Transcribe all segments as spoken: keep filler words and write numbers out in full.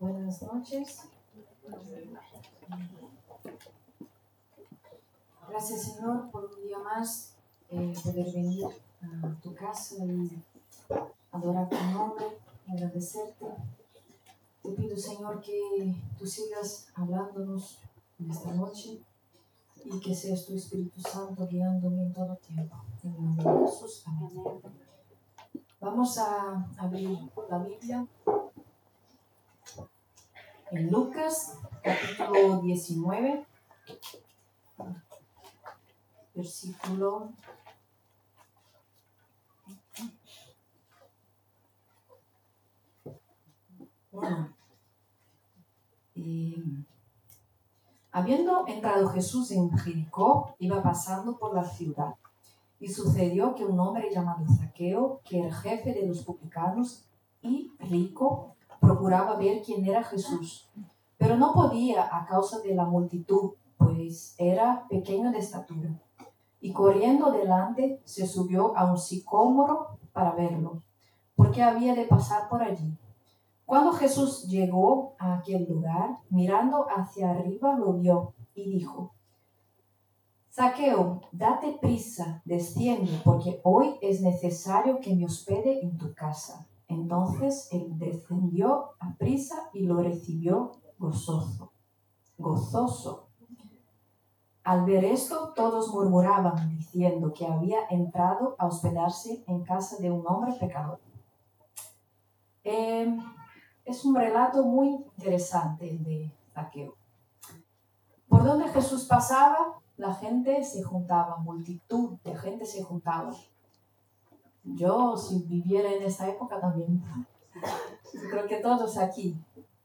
Buenas noches. Gracias, Señor, por un día más eh, poder venir a tu casa y adorar tu nombre, agradecerte. Te pido, Señor, que tú sigas hablándonos en esta noche y que seas tu Espíritu Santo guiándome en todo tiempo. En el nombre de Jesús. Amén. Vamos a abrir la Biblia en Lucas, capítulo diecinueve, versículo uno. Y, habiendo entrado Jesús en Jericó, iba pasando por la ciudad. Y sucedió que un hombre llamado Zaqueo, que era jefe de los publicanos y rico, procuraba ver quién era Jesús, pero no podía a causa de la multitud, pues era pequeño de estatura. Y corriendo delante, se subió a un sicómoro para verlo, porque había de pasar por allí. Cuando Jesús llegó a aquel lugar, mirando hacia arriba, lo vio y dijo: Zaqueo, date prisa, desciende, porque hoy es necesario que me hospede en tu casa. Entonces él descendió a prisa y lo recibió gozoso. gozoso. Al ver esto, todos murmuraban, diciendo que había entrado a hospedarse en casa de un hombre pecador. Eh, es un relato muy interesante el de Zaqueo. Por donde Jesús pasaba, la gente se juntaba, multitud de gente se juntaba. Yo, si viviera en esa época, también. Yo creo que todos aquí.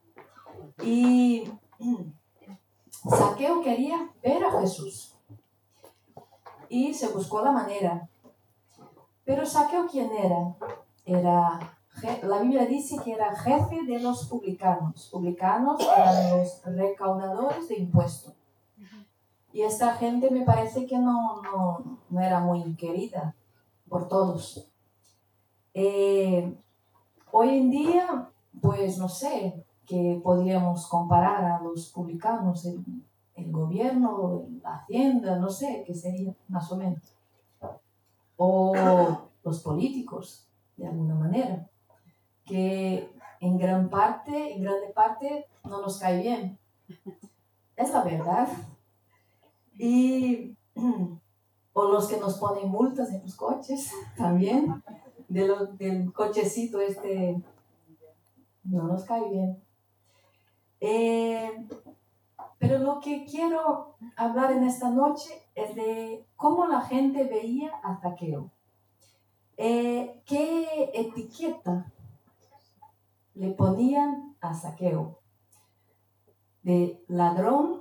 Y Zaqueo quería ver a Jesús. Y se buscó la manera. Pero Zaqueo, ¿quién era? Era, la Biblia dice que era jefe de los publicanos. Publicanos eran los recaudadores de impuestos. Y esta gente me parece que no, no, no era muy querida por todos. Eh, hoy en día, pues no sé, que podríamos comparar a los publicanos, el, el gobierno, la hacienda, no sé, qué sería más o menos. O los políticos, de alguna manera, que en gran parte, en grande parte, no nos cae bien. Es la verdad. Y, o los que nos ponen multas en los coches, también, de lo, del cochecito este, no nos cae bien. Eh, pero lo que quiero hablar en esta noche es de cómo la gente veía a Zaqueo. Eh, ¿Qué etiqueta le ponían a Zaqueo? De ladrón,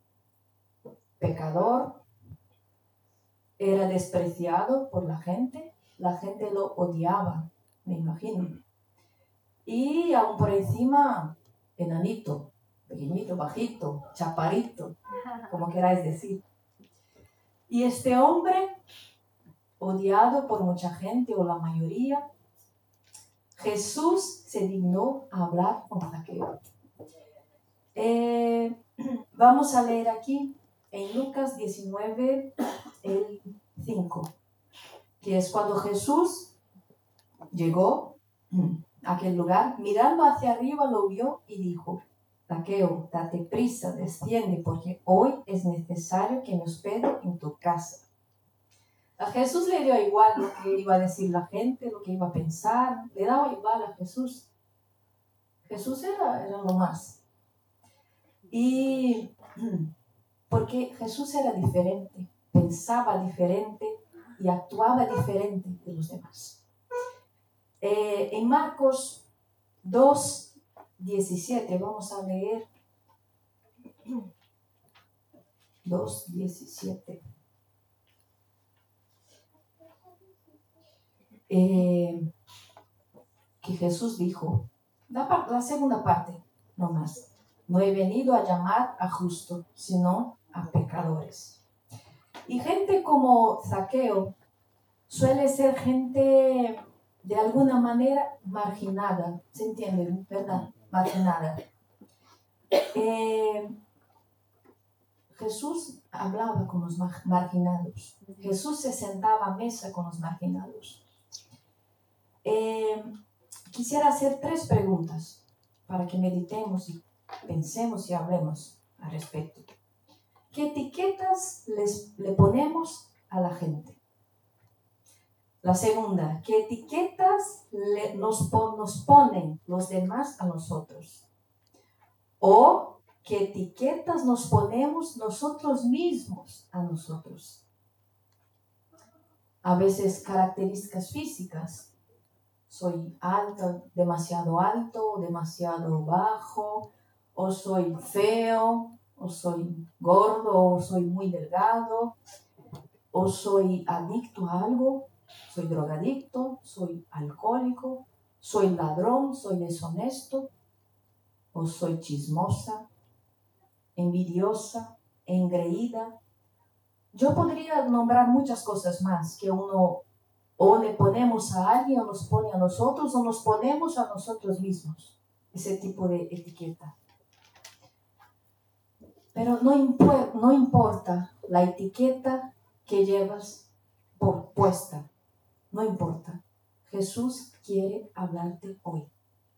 pecador, era despreciado por la gente, la gente lo odiaba, me imagino. Y aún por encima, enanito, pequeñito, bajito, chaparrito, como queráis decir. Y este hombre, odiado por mucha gente o la mayoría, Jesús se dignó a hablar con Zaqueo. Eh, vamos a leer aquí en Lucas diecinueve, el cinco, que es cuando Jesús llegó a aquel lugar, mirando hacia arriba lo vio y dijo: Zaqueo, date prisa, desciende, porque hoy es necesario que me hospede en tu casa. A Jesús le dio igual lo que iba a decir la gente, lo que iba a pensar, le daba igual a Jesús. Jesús era, era lo más. Y porque Jesús era diferente, pensaba diferente y actuaba diferente de los demás. Eh, en Marcos dos, diecisiete, vamos a leer dos, diecisiete. Eh, que Jesús dijo, la, la segunda parte nomás: no he venido a llamar a justos, sino a pecadores. Y gente como Zaqueo suele ser gente de alguna manera marginada, ¿se entiende? ¿Verdad? Marginada. eh, Jesús hablaba con los marginados. Jesús se sentaba a mesa con los marginados. Eh, quisiera hacer tres preguntas para que meditemos y pensemos y hablemos al respecto. ¿Qué etiquetas les, le ponemos a la gente? La segunda, ¿qué etiquetas le, nos, nos ponen los demás a nosotros? O ¿qué etiquetas nos ponemos nosotros mismos a nosotros? A veces características físicas. Soy alto, demasiado alto, demasiado bajo, o soy feo, o soy gordo, o soy muy delgado, o soy adicto a algo, soy drogadicto, soy alcohólico, soy ladrón, soy deshonesto, o soy chismosa, envidiosa, engreída. Yo podría nombrar muchas cosas más que uno o le ponemos a alguien o nos pone a nosotros o nos ponemos a nosotros mismos. Ese tipo de etiqueta. Pero no, impu- no importa la etiqueta que llevas por puesta. No importa. Jesús quiere hablarte hoy.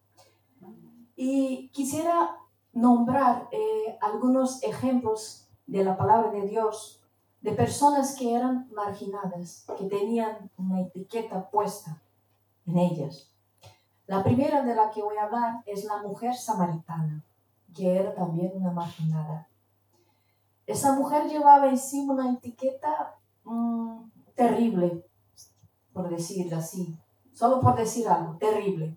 Y quisiera nombrar eh, algunos ejemplos de la palabra de Dios, de personas que eran marginadas, que tenían una etiqueta puesta en ellas. La primera de la que voy a hablar es la mujer samaritana, que era también una marginada. Esa mujer llevaba encima una etiqueta mmm, terrible, por decirlo así, solo por decir algo, terrible.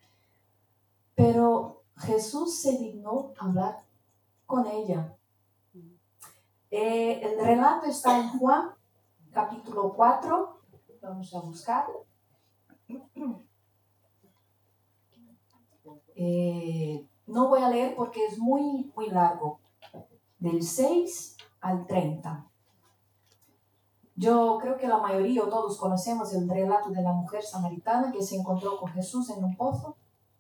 Pero Jesús se dignó hablar con ella. Eh, el relato está en Juan, capítulo cuatro. Vamos a buscar. Eh, no voy a leer porque es muy, muy largo. Del seis al treinta. Yo creo que la mayoría o todos conocemos el relato de la mujer samaritana que se encontró con Jesús en un pozo.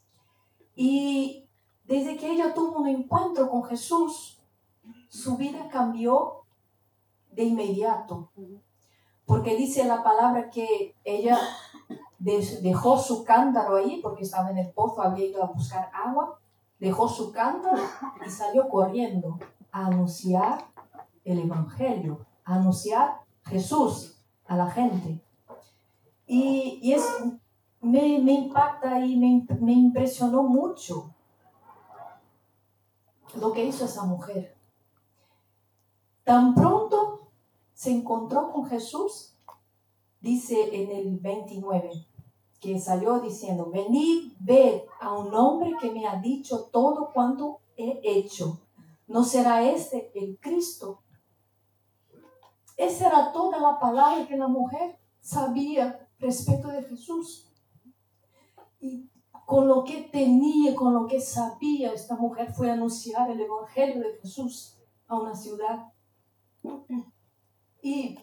Y desde que ella tuvo un encuentro con Jesús, su vida cambió de inmediato. Porque dice la palabra que ella dejó su cántaro ahí, porque estaba en el pozo, había ido a buscar agua, dejó su cántaro y salió corriendo a anunciar el Evangelio, a anunciar Jesús a la gente. Y, y es, me, me impacta y me, me impresionó mucho lo que hizo esa mujer. Tan pronto se encontró con Jesús, dice en el veintinueve, que salió diciendo: venid, ved a un hombre que me ha dicho todo cuanto he hecho. ¿No será este el Cristo? Esa era toda la palabra que la mujer sabía respecto de Jesús. Y con lo que tenía, con lo que sabía, esta mujer fue a anunciar el Evangelio de Jesús a una ciudad. Y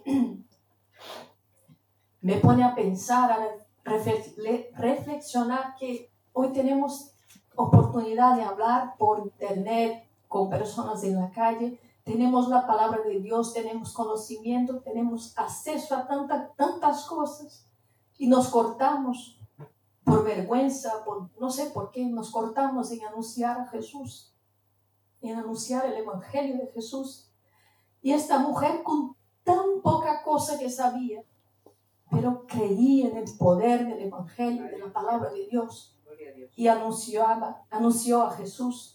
me pone a pensar, a reflexionar que hoy tenemos oportunidad de hablar por internet con personas en la calle. Tenemos la palabra de Dios, tenemos conocimiento, tenemos acceso a tanta, tantas cosas y nos cortamos por vergüenza, por, no sé por qué, nos cortamos en anunciar a Jesús, en anunciar el Evangelio de Jesús. Y esta mujer con tan poca cosa que sabía, pero creía en el poder del Evangelio, de la palabra de Dios, y anunció a, anunció a Jesús.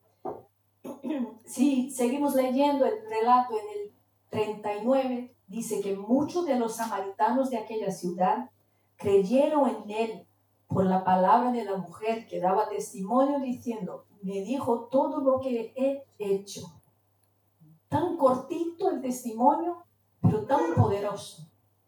Si seguimos leyendo el relato en el treinta y nueve, dice que muchos de los samaritanos de aquella ciudad creyeron en él por la palabra de la mujer que daba testimonio diciendo: me dijo todo lo que he hecho. Tan cortito el testimonio, pero tan poderoso.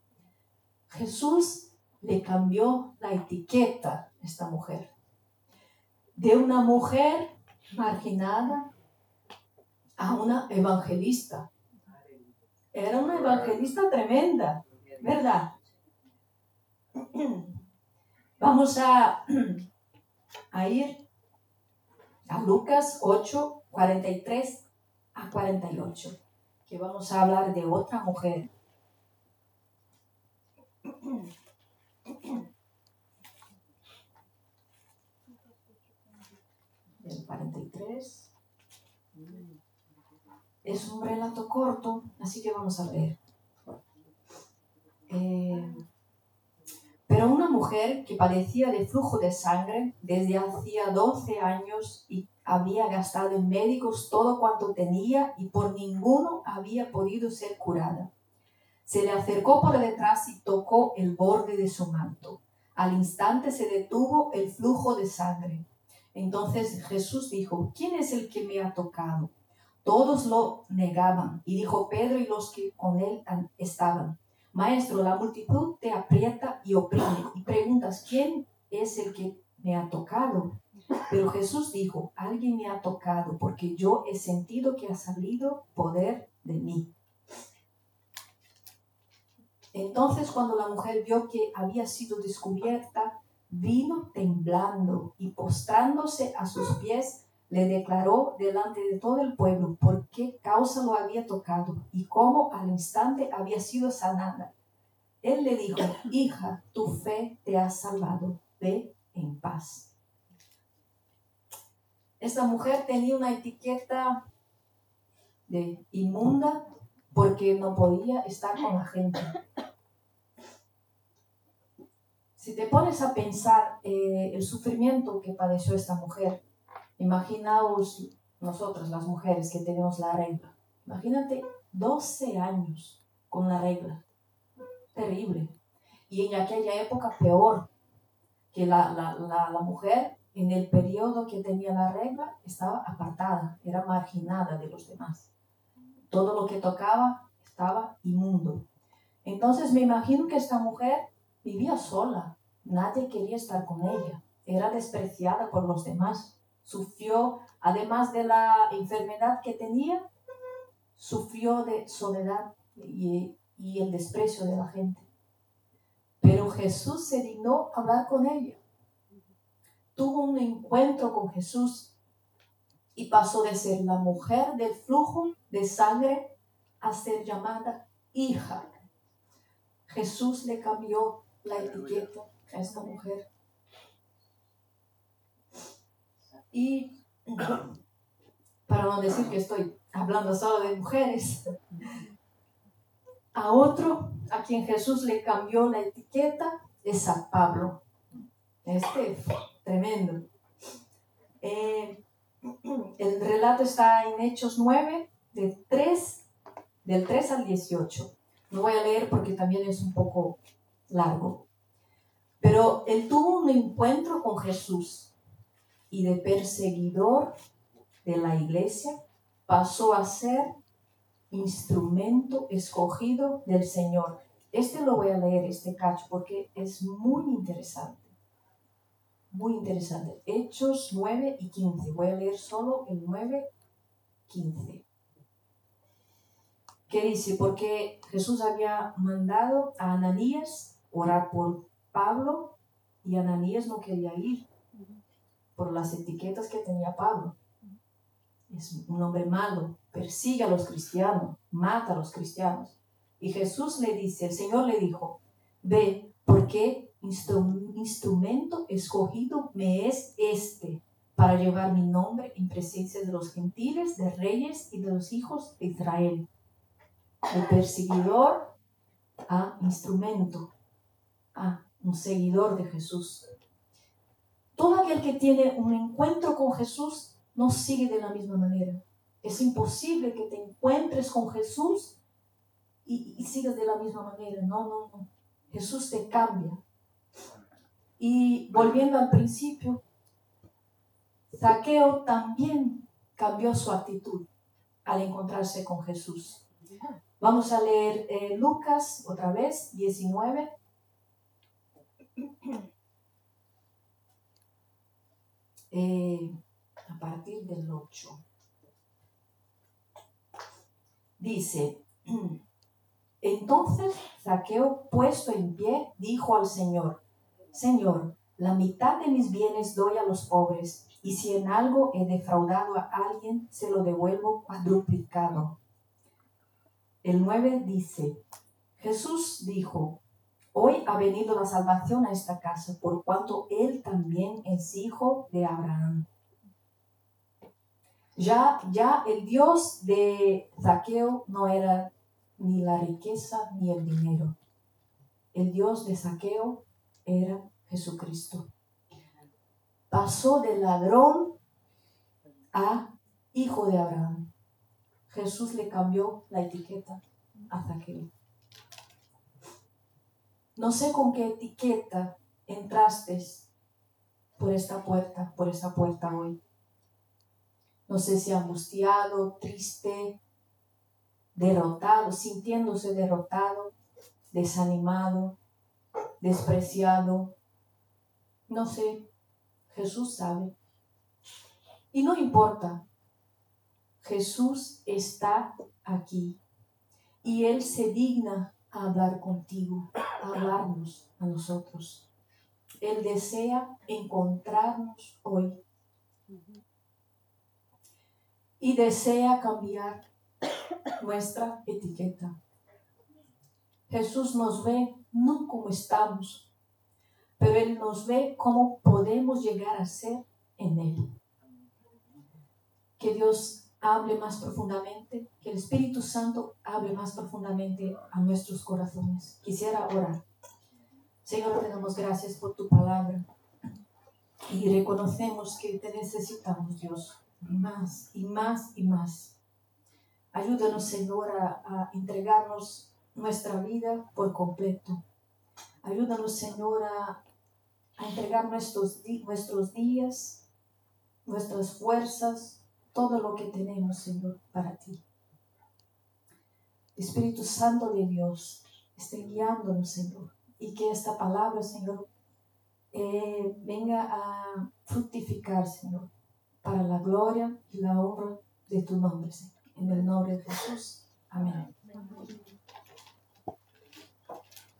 Jesús le cambió la etiqueta a esta mujer. De una mujer marginada a una evangelista. Era una evangelista tremenda, ¿verdad? Vamos a, a ir a Lucas ocho, cuarenta y tres a cuarenta y ocho, que vamos a hablar de otra mujer. Del cuarenta y tres. Es un relato corto, así que vamos a ver. Eh, pero una mujer que padecía de flujo de sangre desde hacía doce años y había gastado en médicos todo cuanto tenía y por ninguno había podido ser curada. Se le acercó por detrás y tocó el borde de su manto. Al instante se detuvo el flujo de sangre. Entonces Jesús dijo: ¿quién es el que me ha tocado? Todos lo negaban, y dijo Pedro y los que con él estaban: Maestro, la multitud te aprieta y oprime, y preguntas: ¿quién es el que me ha tocado? Pero Jesús dijo: alguien me ha tocado, porque yo he sentido que ha salido poder de mí. Entonces, cuando la mujer vio que había sido descubierta, vino temblando y postrándose a sus pies, le declaró delante de todo el pueblo por qué causa lo había tocado y cómo al instante había sido sanada. Él le dijo: hija, tu fe te ha salvado, ve en paz. Esta mujer tenía una etiqueta de inmunda porque no podía estar con la gente. Si te pones a pensar eh, el sufrimiento que padeció esta mujer, imaginaos nosotras las mujeres que tenemos la regla. Imagínate doce años con la regla. Terrible. Y en aquella época peor, que la, la, la, la mujer en el periodo que tenía la regla estaba apartada, era marginada de los demás. Todo lo que tocaba estaba inmundo. Entonces me imagino que esta mujer vivía sola, nadie quería estar con ella, era despreciada por los demás, sufrió, además de la enfermedad que tenía, sufrió de soledad y, y el desprecio de la gente. Pero Jesús se dignó hablar con ella, tuvo un encuentro con Jesús y pasó de ser la mujer del flujo de sangre a ser llamada hija. Jesús le cambió la etiqueta a esta mujer. Y para no decir que estoy hablando solo de mujeres, a otro a quien Jesús le cambió la etiqueta es a Pablo. Este es tremendo. Eh, el relato está en Hechos nueve, de tres, del tres al dieciocho. No voy a leer porque también es un poco largo. Pero él tuvo un encuentro con Jesús y de perseguidor de la iglesia pasó a ser instrumento escogido del Señor. Este lo voy a leer, este cacho, porque es muy interesante. Muy interesante. Hechos nueve y quince. Voy a leer solo el nueve, quince. ¿Qué dice? Porque Jesús había mandado a Ananías orar por Pablo y Ananías no quería ir por las etiquetas que tenía Pablo. Es un hombre malo, persigue a los cristianos, mata a los cristianos. Y Jesús le dice, el Señor le dijo: ve, porque instru- instrumento escogido me es este, para llevar mi nombre en presencia de los gentiles, de reyes y de los hijos de Israel. De perseguidor a instrumento, a un seguidor de Jesús. Todo aquel que tiene un encuentro con Jesús no sigue de la misma manera. Es imposible que te encuentres con Jesús y, y sigas de la misma manera. No, no, no. Jesús te cambia. Y volviendo al principio, Zaqueo también cambió su actitud al encontrarse con Jesús. Vamos a leer eh, Lucas otra vez, diecinueve. Eh, a partir del ocho. Dice: entonces Zaqueo, puesto en pie, dijo al Señor: Señor, la mitad de mis bienes doy a los pobres, y si en algo he defraudado a alguien, se lo devuelvo cuadruplicado. El nueve dice, Jesús dijo, hoy ha venido la salvación a esta casa, por cuanto él también es hijo de Abraham. Ya, ya el Dios de Zaqueo no era ni la riqueza ni el dinero. El Dios de Zaqueo era Jesucristo. Pasó de ladrón a hijo de Abraham. Jesús le cambió la etiqueta a Zaqueo. No sé con qué etiqueta entraste por esta puerta, por esta puerta hoy. No sé si angustiado, triste, derrotado, sintiéndose derrotado, desanimado, despreciado. No sé, Jesús sabe. Y no importa, Jesús está aquí y Él se digna a hablar contigo, a hablarnos a nosotros. Él desea encontrarnos hoy y desea cambiar nuestra etiqueta. Jesús nos ve no como estamos, pero Él nos ve como podemos llegar a ser en Él. Que Dios hable más profundamente, que el Espíritu Santo hable más profundamente a nuestros corazones. Quisiera orar. Señor, te damos gracias por tu palabra y reconocemos que te necesitamos, Dios, más y más y más. Ayúdanos, Señor, a, a entregarnos nuestra vida por completo. Ayúdanos, Señor, a, a entregar nuestros, nuestros días, nuestras fuerzas, todo lo que tenemos, Señor, para ti. Espíritu Santo de Dios, esté guiándonos, Señor, y que esta palabra, Señor, eh, venga a fructificar, Señor, para la gloria y la honra de tu nombre, Señor. En el nombre de Jesús. Amén.